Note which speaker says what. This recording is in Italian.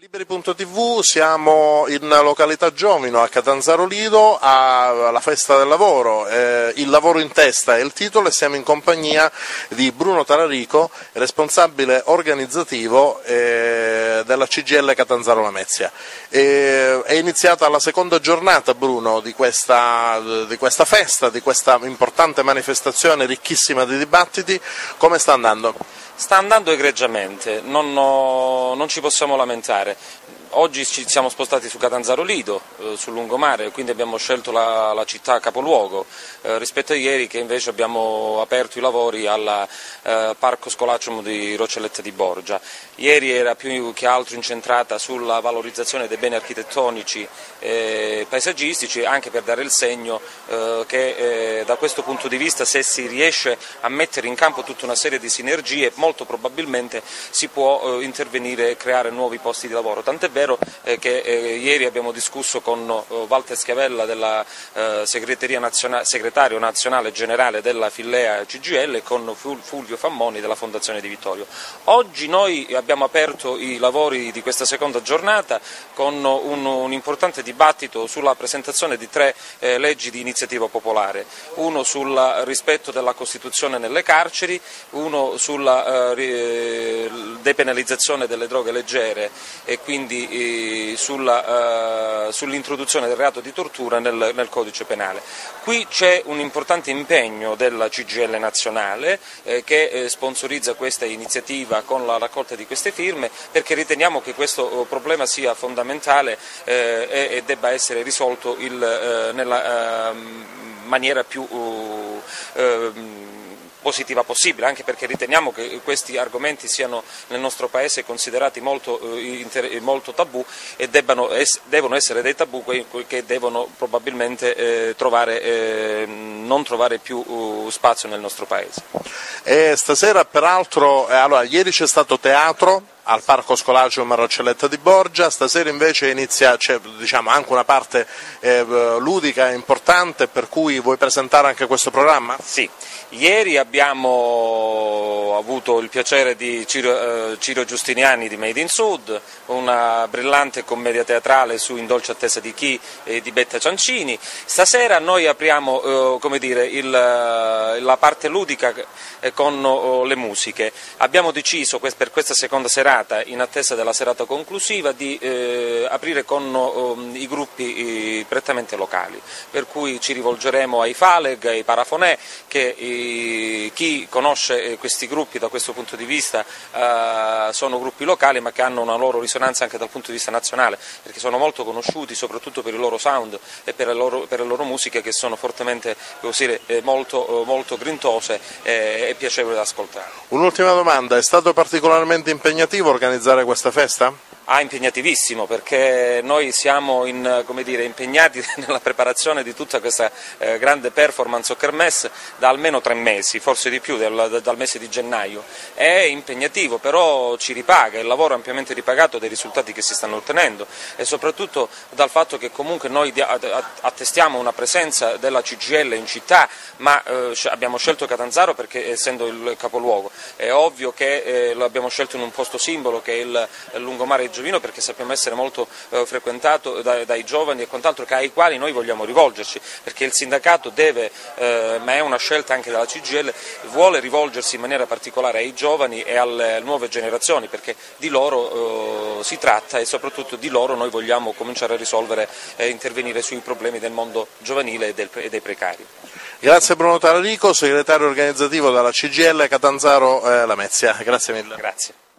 Speaker 1: Liberi.tv, siamo in località Giovino a Catanzaro Lido alla festa del lavoro, il lavoro in testa è il titolo e siamo in compagnia di Bruno Talarico, responsabile organizzativo della CGIL Catanzaro Lamezia. È iniziata la seconda giornata, Bruno, di questa festa, di questa importante manifestazione ricchissima di dibattiti. Come sta andando?
Speaker 2: Sta andando egregiamente, non ci possiamo lamentare. Oggi ci siamo spostati su Catanzaro Lido, sul lungomare, quindi abbiamo scelto la città capoluogo, rispetto a ieri che invece abbiamo aperto i lavori al Parco Scolacium di Roccelletta di Borgia. Ieri era più che altro incentrata sulla valorizzazione dei beni architettonici e paesaggistici, anche per dare il segno che da questo punto di vista, se si riesce a mettere in campo tutta una serie di sinergie, molto probabilmente si può intervenire e creare nuovi posti di lavoro. Tant'è vero che ieri abbiamo discusso con Walter Schiavella della segretario nazionale generale della Fillea CGIL e con Fulvio Fammoni della Fondazione Di Vittorio. Oggi noi abbiamo aperto i lavori di questa seconda giornata con un importante dibattito sulla presentazione di 3 leggi di iniziativa popolare, uno sul rispetto della Costituzione nelle carceri, uno sulla depenalizzazione delle droghe leggere e quindi sull'introduzione del reato di tortura nel codice penale. Qui c'è un importante impegno della CGIL nazionale che sponsorizza questa iniziativa con la raccolta di queste firme, perché riteniamo che questo problema sia fondamentale e debba essere risolto nella maniera più positiva possibile, anche perché riteniamo che questi argomenti siano nel nostro Paese considerati molto tabù e devono essere dei tabù che devono probabilmente non trovare più spazio nel nostro Paese.
Speaker 1: Stasera peraltro, ieri c'è stato teatro al Parco Scolacium a Roccelletta di Borgia, stasera invece c'è anche una parte ludica importante, per cui vuoi presentare anche questo programma?
Speaker 2: Sì, ieri abbiamo avuto il piacere di Ciro Giustiniani di Made in Sud, una brillante commedia teatrale su In dolce attesa di chi di Betta Ciancini. Stasera noi apriamo la parte ludica con le musiche. Abbiamo deciso per questa seconda serata, in attesa della serata conclusiva, di aprire con i gruppi prettamente locali, per cui ci rivolgeremo ai Faleg, ai Parafonè, che chi conosce questi gruppi da questo punto di vista sono gruppi locali ma che hanno una loro risonanza anche dal punto di vista nazionale, perché sono molto conosciuti soprattutto per il loro sound e per le loro musiche, che sono fortemente molto grintose e piacevoli da ascoltare.
Speaker 1: Un'ultima domanda, è stato particolarmente impegnativo organizzare questa festa?
Speaker 2: Impegnativissimo, perché noi siamo impegnati nella preparazione di tutta questa grande performance o kermesse da almeno 3 mesi, forse di più, dal mese di gennaio. È impegnativo, però ci ripaga, il lavoro è ampiamente ripagato dai risultati che si stanno ottenendo e soprattutto dal fatto che comunque noi attestiamo una presenza della CGIL in città, ma abbiamo scelto Catanzaro perché, essendo il capoluogo, è ovvio che lo abbiamo scelto in un posto simbolo che è il lungomare Giovino, perché sappiamo essere molto frequentato dai giovani e quant'altro, ai quali noi vogliamo rivolgerci, perché il sindacato deve, ma è una scelta anche della CGIL, vuole rivolgersi in maniera particolare ai giovani e alle nuove generazioni, perché di loro si tratta e soprattutto di loro noi vogliamo cominciare a risolvere e intervenire sui problemi del mondo giovanile e dei precari.
Speaker 1: Grazie Bruno Talarico, segretario organizzativo della CGIL Catanzaro Lamezia, grazie mille.
Speaker 2: Grazie.